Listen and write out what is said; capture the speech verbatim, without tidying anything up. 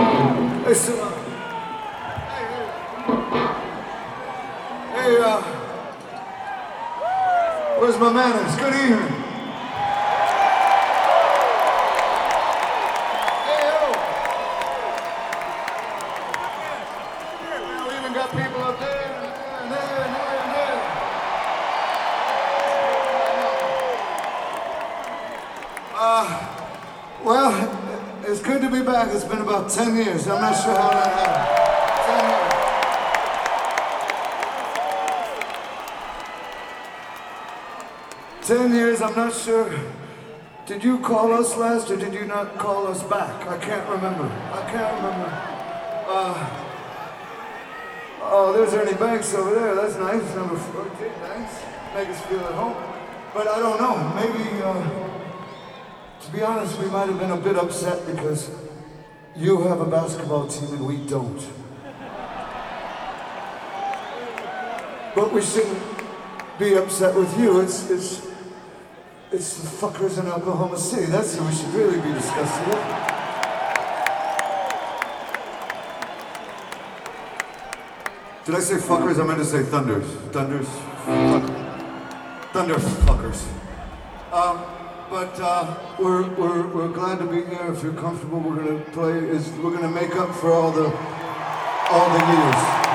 Hey, so, uh, hey, hey, hey, uh, where's my manners? Good evening. Hey, yo. We even got people up there and there and there and there and there. Uh, well, it's good to be back. It's been about ten years. I'm not sure how that happened. ten years. ten years, I'm not sure. Did you call us last or did you not call us back? I can't remember. I can't remember. Uh, oh, there's Ernie Banks over there. That's nice. Number fourteen. Thanks. Make us feel at home. But I don't know. Maybe, uh, to be honest, we might have been a bit upset because you have a basketball team and we don't. But we shouldn't be upset with you. It's it's it's the fuckers in Oklahoma City. That's who we should really be discussing with. Did I say fuckers? I meant to say thunders. Thunders. Fuck. Thunder fuckers. Um, But uh, we're, we're, we're glad to be here. If you're comfortable, we're gonna play. Is we're gonna make up for all the all the years.